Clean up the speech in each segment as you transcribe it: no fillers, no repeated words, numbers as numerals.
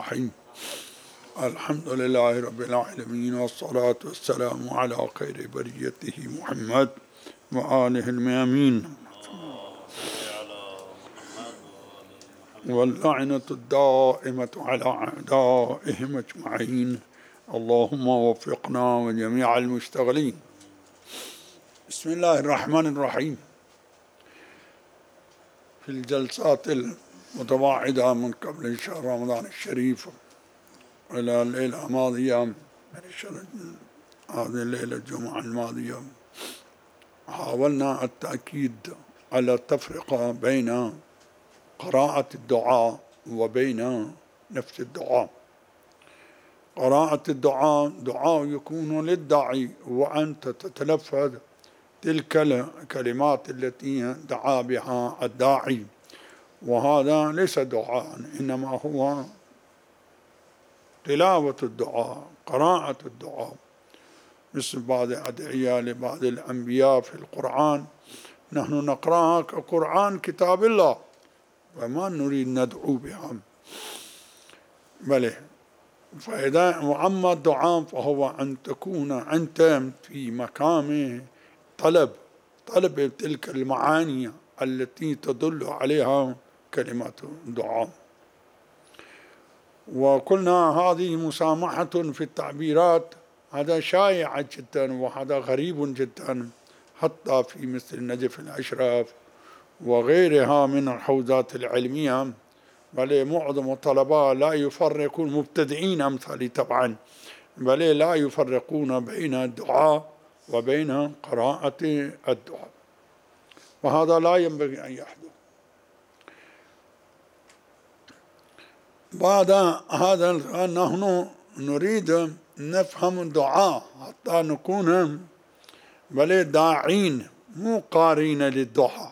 الرحيم. الحمد لله رب العالمين، والصلاة والسلام على خير بريته محمد وآله الميامين، واللعنة الدائمة على أعدائهم أجمعين. اللهم وفقنا وجميع المشتغلين. بسم الله الرحمن الرحيم. في الجلسات المتباعدة من قبل شهر رمضان الشريف إلى الليلة الماضية، هذه الليلة الجمعة الماضية، حاولنا التأكيد على التفرقة بين قراءة الدعاء وبين نفس الدعاء. قراءة الدعاء دعاء يكون للداعي وأنت تتلفظ تلك الكلمات التي دعا بها الداعي، وهذا ليس دعاء، إنما هو تلاوة الدعاء، قراءة الدعاء، مثل بعض أدعية لبعض الأنبياء في القرآن نحن نقرأها كقرآن كتاب الله وما نريد ندعو بها، بل فإذا وأما الدعاء فهو أن تكون أنت في مقام طلب تلك المعاني التي تدل عليها كلمة الدعاء. وقلنا هذه مسامحة في التعبيرات، هذا شائع جدا وهذا غريب جدا، حتى في مثل نجف الأشراف وغيرها من الحوزات العلمية، بل معظم الطلبة لا يفرقون، مبتدئين أمثالي طبعا، بل لا يفرقون بين الدعاء وبين قراءة الدعاء، وهذا لا ينبغي أن يحدث. بعد هذا نحن نريد نفهم الدعاء حتى نكون بل داعين مو قارين للدعاء.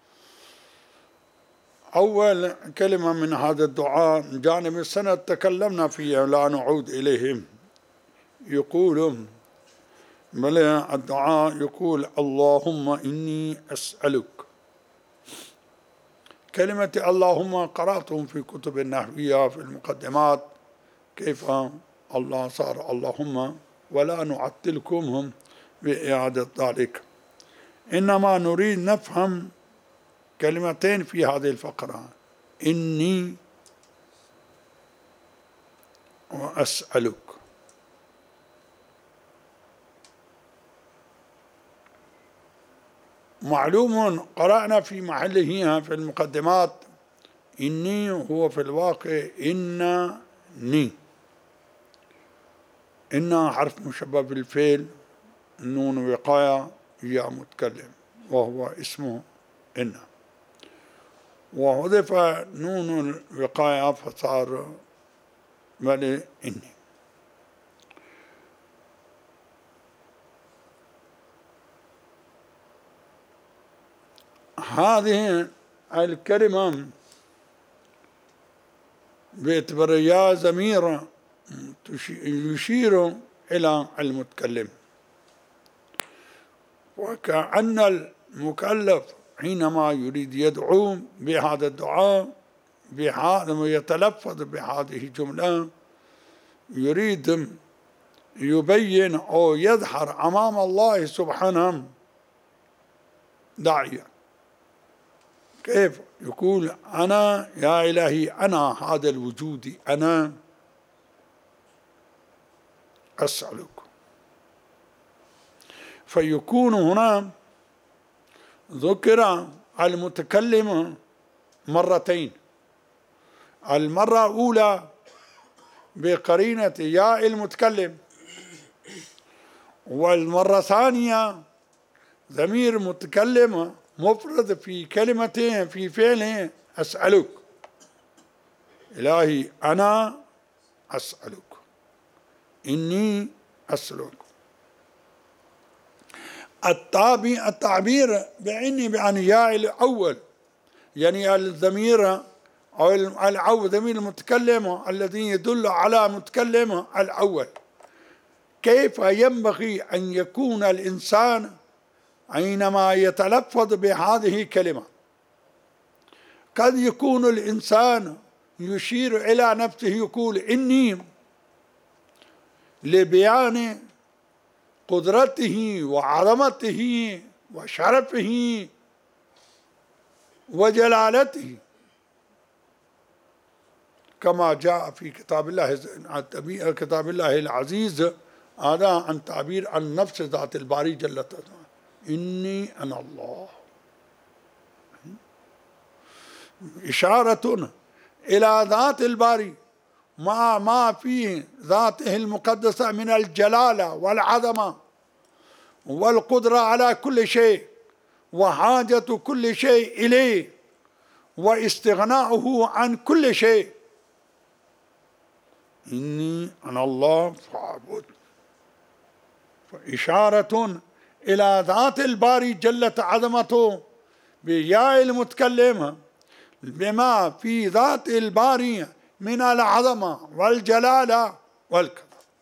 أول كلمة من هذا الدعاء جانب السنة تكلمنا فيها لا نعود إليه، يقول بل الدعاء يقول اللهم إني أسألك. كلمة اللهم قرأتم في كتب النحوية في المقدمات كيف الله صار اللهم، ولا نعطلكم بإعادة ذلك، إنما نريد نفهم كلمتين في هذه الفقرة، إني وأسألك. معلوم قرأنا في محله في المقدمات إني هو في الواقع إنني، إن حرف مشبه بالفعل، النون وقاية يا متكلم وهو اسمه إن، وحذف نون الوقاية فصار بل إني. هذه الكلمة باعتبار يا ضمير يشير إلى المتكلم، وكأن المكلف حينما يريد يدعو بهذا الدعاء يتلفظ بهذه الجملة يريد يبين أو يظهر أمام الله سبحانه داعيا. كيف يقول أنا يا إلهي أنا هذا الوجود، أنا أسألك، فيكون هنا ذكر المتكلم مرتين، المرة الأولى بقرينة يا المتكلم، والمرة الثانية ضمير متكلم مفرد في كلمتين في فعل أسألك، إلهي أنا أسألك، إني أسألك. التعبير بأن يا الأول يعني الضمير أو الأول ضمير المتكلم الذي يدل على متكلم الأول. كيف ينبغي أن يكون الإنسان حينما يتلفظ بهذه الكلمة؟ قد يكون الإنسان يشير إلى نفسه يقول إني لبيان قدرته وعظمته وشرفه وجلالته كما جاء في كتاب الله العزيز. هذا عن تعبير عن نفس ذات الباري جل وعلا، إني أنا الله، إشارة إلى ذات الباري مع ما فيه ذاته المقدسة من الجلالة والعظمة والقدرة على كل شيء وحاجة كل شيء إليه واستغناؤه عن كل شيء. إني أنا الله فاعبد، فإشارة إلى ذات الباري جلت عظمته بياء المتكلم بما في ذات الباري من العظمة والجلالة والكرم.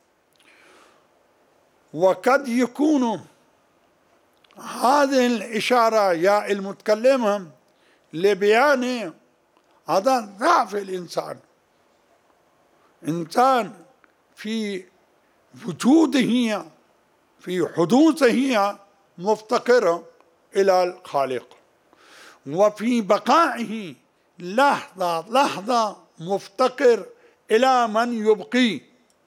وقد يكون هذه الإشارة ياء المتكلم لبيان هذا ضعف الإنسان، إنسان في وجوده في حدوثه مفتقر إلى الخالق، وفي بقائه لحظة لحظة مفتقر إلى من يبقي،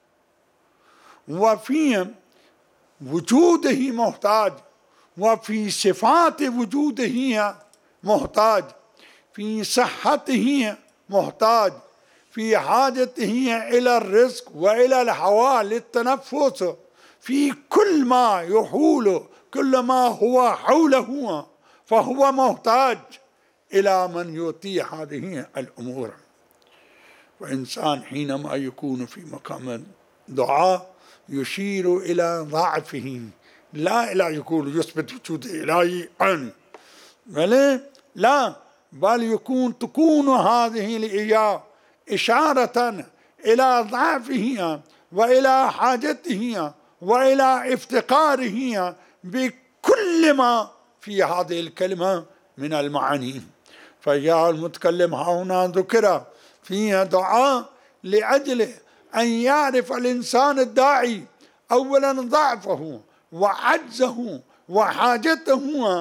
وفي وجوده محتاج، وفي صفات وجوده محتاج، في صحته محتاج، في حاجته إلى الرزق وإلى الهواء للتنفس، في كل ما يحول كل ما هو حوله فهو محتاج إلى من يؤتي هذه الأمور. وإنسان حينما يكون في مقام الدعاء يشير إلى ضعفه، لا إلى يقول يثبت وجود إلهي عني، لا، بل تكون هذه الإياه إشارة إلى ضعفه وإلى حاجته وإلى افتقاره بكل ما في هذه الكلمة من المعاني. فيا المتكلم هنا ذكر فيها دعاء لأجل أن يعرف الإنسان الداعي أولا ضعفه وعجزه وحاجته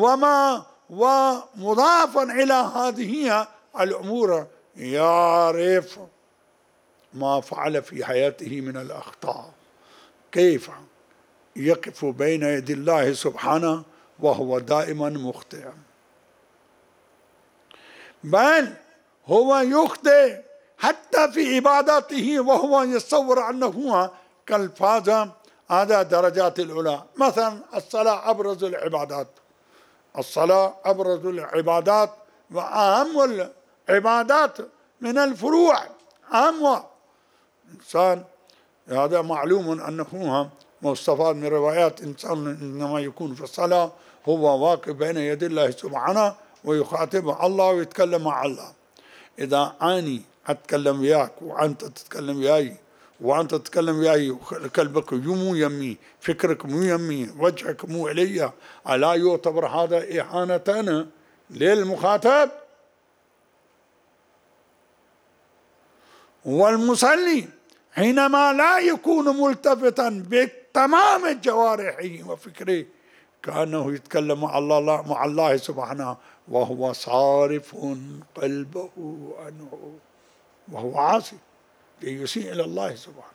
ومضافا إلى هذه الأمور يعرف ما فعل في حياته من الأخطاء، كيف يقف بين يدي الله سبحانه وهو دائما مخطئ، بل هو يخطئ حتى في عباداته وهو يتصور أنه كالفاز هذا درجات العلا. مثلا الصلاة أبرز العبادات، الصلاة أبرز العبادات وأهم العبادات من الفروع أهم. إنسان هذا معلوم أنه مستفاد من روايات إنسان إنما يكون في الصلاة هو واقف بين يدي الله سبحانه ويخاطب الله ويتكلم مع الله. إذا أني أتكلم وياك وأنت تتكلم وياي وأنت تتكلم وياي وقلبك مو يمي، فكرك مو يمي، وجهك مو إلي، ألا يعتبر هذا إهانة للمخاطب؟ والمصلي حينما لا يكون ملتفتا بتمام جوارحه وفكره كأنه يتكلم مع الله سبحانه وهو صارف قلبه عنه وهو عاصي ليسيء إلى الله سبحانه.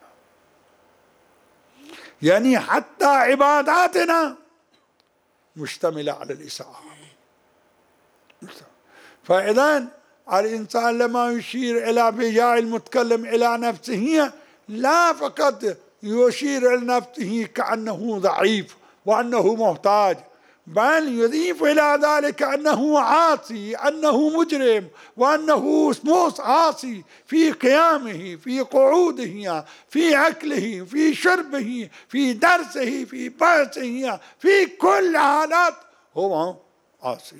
يعني حتى عباداتنا مشتملة على الإساءة. فإذا الإنسان لما يشير إلى بياء المتكلم إلى نفسه لا فقط يشير إلى نفسه كأنه ضعيف وأنه محتاج، بل يضيف إلى ذلك أنه عاصي، أنه مجرم، وأنه عاصي في قيامه، في قعوده، في أكله، في شربه، في درسه، في بحثه، في كل حالات هو عاصي.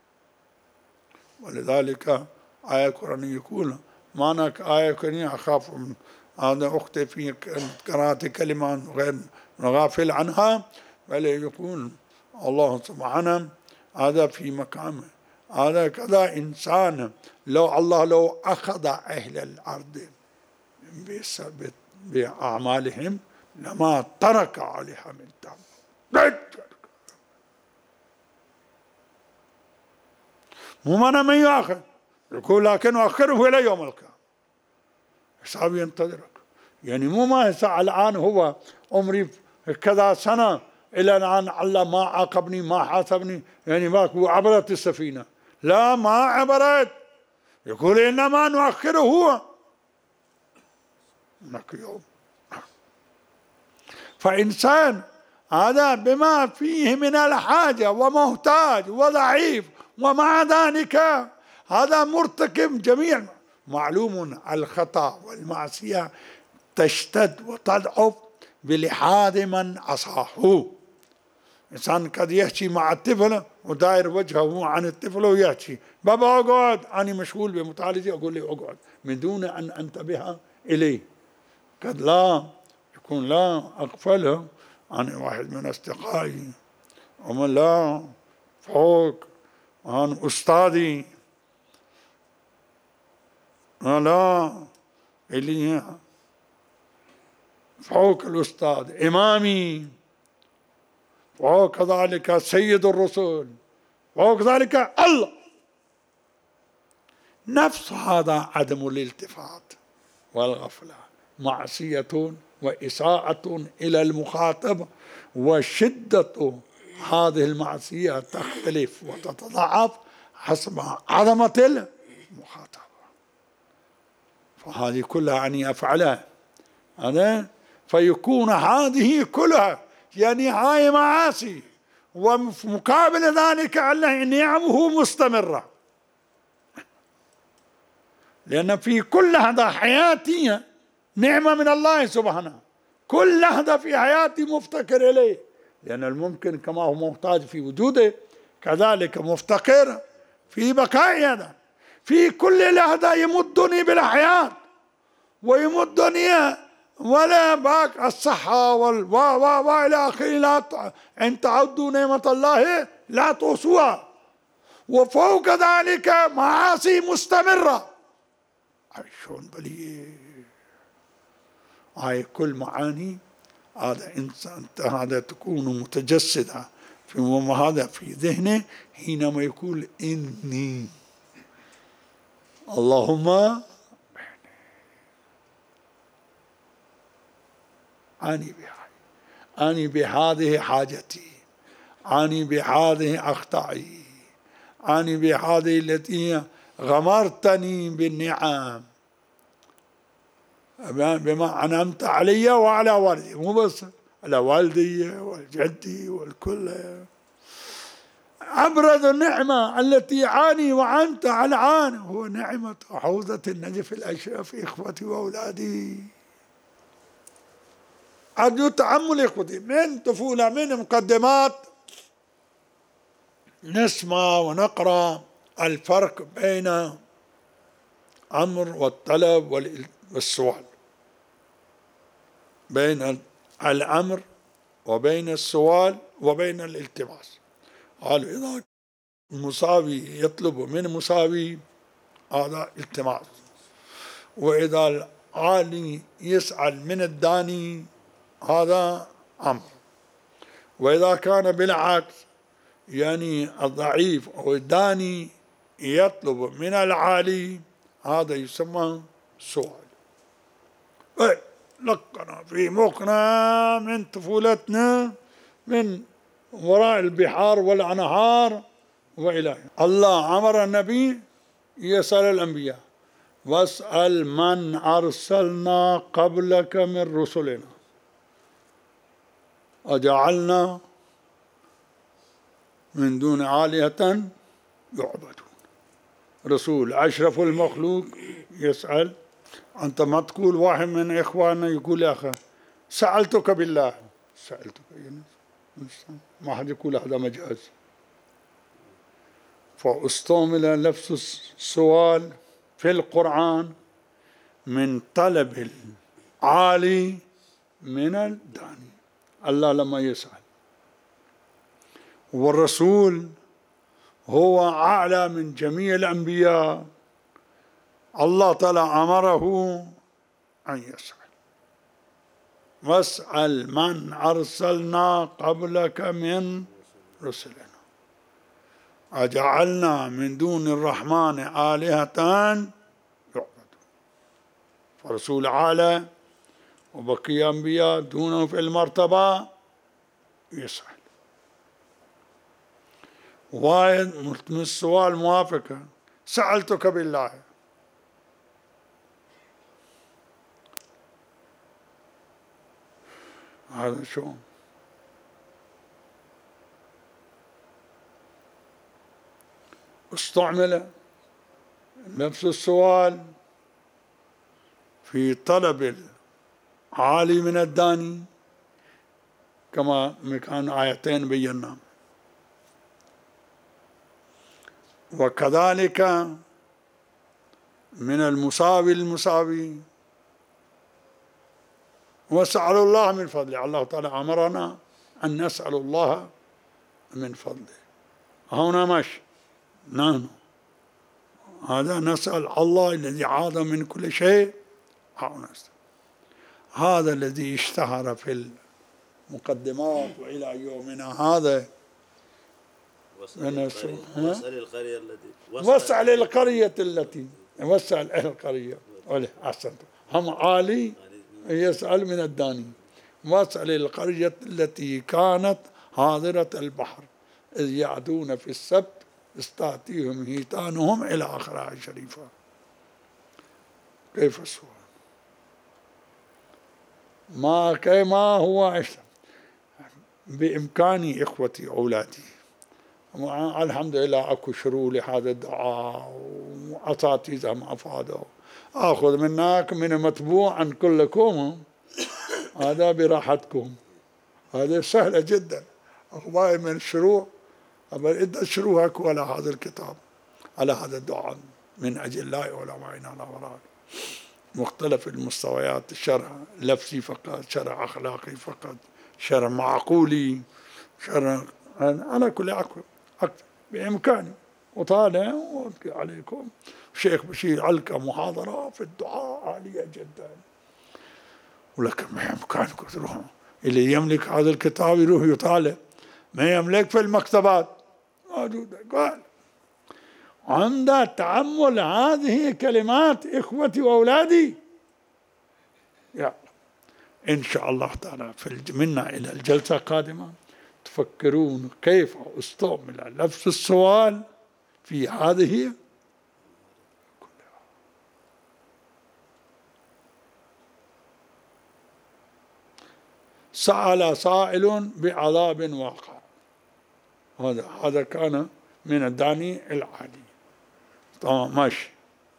ولذلك آية قرآنية يقول معنى آية قرآنية أخاف هذا أختي في قراءة كلمة غير غافل عنها، بل يقول الله سبحانه هذا في مقام هذا كذا إنسان لو الله لو أخذ أهل الأرض بأعمالهم لما ترك عليها من دم. مو معنى من يأخذ، يقول لكن أخره إلى يوم القيامة حساب ينتظرك. يعني مو ما هسه الآن هو عمري كذا سنة إلى الآن الله ما عاقبني ما حاسبني، يعني ماكو عبرت السفينة، لا ما عبرت، يقول إنما نؤخره هو هناك يوم. فإنسان هذا بما فيه من الحاجة ومحتاج وضعيف، ومع ذلك هذا مرتكب جميع. معلوم الخطأ والمعصية تشتد وتضعف بلحاظ من عصاه. إنسان قد يحكي مع الطفل وداير وجهه عن الطفل ويحكي بابا اقعد، أنا مشغول بمطالعتي، أقول لي اقعد من دون أن أنتبه إليه. قد لا يكون لا أغفله عن واحد من أصدقائي، ومن لا فوق عن أستاذي، لا إلي فوق الأستاذ إمامي، فوق ذلك سيد الرسل، فوق ذلك الله. نفس هذا عدم الالتفات والغفلة معصية وإساءة إلى المخاطب، وشدة هذه المعصية تختلف وتتضاعف حسب عظمة المخاطب. فهذه كلها يعني أفعلها هذا، فيكون هذه كلها يعني هاي معاصي، ومقابل ذلك الله نعمه مستمرة، لأن في كل لحظة حياتي نعمة من الله سبحانه، كل لحظة في حياتي مفتقر إليه، لأن الممكن كما هو محتاج في وجوده كذلك مفتقر في بقائي. هذا في كل لحظة يمدني بالحياة ويمدني ولا باك الصحة وإلى آخره، إن تعدوا نعمة الله لا تحصوها، وفوق ذلك معاصي مستمرة. شلون بلي هاي كل معاني هذا إنسان هذا تكون متجسدة في هذا في ذهنه حينما يقول إني اللهم أني بهذه حاجتي، أني بهذه أخطائي، أني بهذه التي غمرتني بالنعم بما أنعمت علي وعلى والدي، مو بس على والدي والجدي والكل. أبرز النعمة التي أعاني وأنت الآن هو نعمة حوزة النجف الأشرف إخوتي وأولادي. أرجو تأمل إخوتي من طفولة، من مقدمات نسمع ونقرأ الفرق بين أمر والطلب والسؤال، بين الأمر وبين السؤال وبين الالتماس. قالوا إذا المساوي يطلب من مساوي هذا التماس، وإذا العالي يسأل من الداني هذا أمر، وإذا كان بالعكس يعني الضعيف أو الداني يطلب من العالي هذا يسمى سؤال. لقنا في مخنا من طفولتنا من وراء البحار والأنهار وإلى الله أمر النبي يسأل الأنبياء واسأل من أرسلنا قبلك من رسلنا أجعلنا من دون آلهة يعبدون. رسول أشرف المخلوق يسأل، أنت ما تقول واحد من إخواننا يقول يا أخي سألتك بالله، سألتك يعني ما حد يقول هذا مجاز. فاستعمل لفظ السؤال في القرآن من طلب العالي من الداني. الله لما يسأل، والرسول هو أعلى من جميع الأنبياء. الله تعالى أمره أن يسأل، واسأل من أرسلنا قبلك من رسلنا أجعلنا من دون الرحمن آلهة يعبدون. فرسول أعلى وبقي أنبياء دونه في المرتبة يسأل. واحد من السؤال موافقة، سألتك بالله، هذا شو؟ استعمل نفس السؤال في طلب العالي من الداني، كما كان آيتين بينا. وكذلك من المساوي المساوي، واسأل الله من فضله. الله تعالى أمرنا أن نسأل الله من فضله. هنا ماشي نحن هذا نسأل الله الذي عاد من كل شيء. هذا الذي اشتهر في المقدمات وإلى يومنا هذا. واسأل القرية التي واسأل القرية أحسنت، هم عالي يسأل من الداني. واسأل القرية التي كانت حاضرة البحر إذ يعدون في السبت استأتيهم هيتانهم إلى آخر آية شريفة. كيف السؤال؟ ما هو بإمكاني إخوتي أولادي، الحمد لله أكو شروع لهذا الدعاء وأساتذة أفادوا، أخذ منك من المتبوع عن كلكم، هذا براحتكم، هذا سهلة جدا. أخبار من الشروع، أبل إذا شروعك على هذا الكتاب، على هذا الدعاء من أجل الله علمائنا على وراء مختلف المستويات، شرع لفظي فقط، شرع أخلاقي فقط، شرع معقولي، شرع على كل أكثر بإمكاني وطالع وأذكر عليكم. الشيخ بشير علق محاضرة في الدعاء عالية جدا، ولكن بإمكانكم تروحوا اللي يملك هذا الكتاب يروح يطالع، ما يملك في المكتبات موجودة. قال عند تأمل هذه كلمات إخوتي وأولادي، يا إن شاء الله تعالى منا إلى الجلسة القادمة تفكرون كيف استعمل لفظ السؤال في هذه كلها. سأل سائل بعذاب واقع، هذا كان من الداني العادي، طبعا ماشي،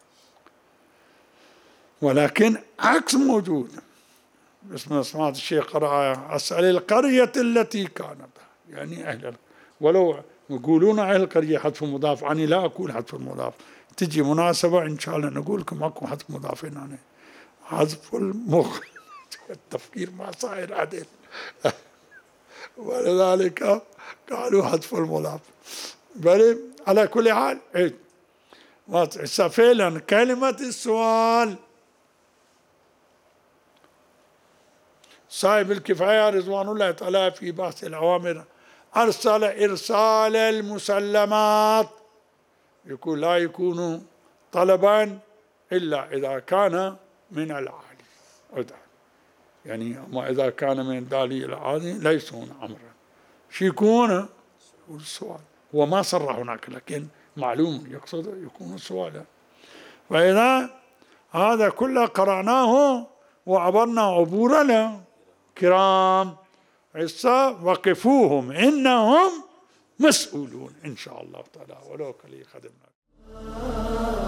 ولكن عكس موجود. اسمه سمعت الشيخ قرأ أسأل القرية التي كانت، يعني أهل، ولو يقولون أهل القرية حذف مضاف، عني لا أقول حذف المضاف، تجي مناسبة إن شاء الله نقول لكم أكو حذف مضاف هنا، حذف المخ التفكير ما صاير عدل ولذلك قالوا حذف المضاف. بل على كل حال فعلا كلمة السؤال صاحب الكفاية رضوان الله تعالى في بحث الأوامر أرسل إرسال المسلمات، يقول لا يكون طلبا إلا إذا كان من العالي، يعني ما إذا كان من الدالي العالي ليسون أمرا شي يكون السؤال. هو ما صرح هناك لكن معلوم يقصد يكون سؤالا. فإذا هذا كله قرأناه وعبرنا عبورنا كرام، هسه وقفوهم إنهم مسؤولون إن شاء الله تعالى ولو كلي خدمنا.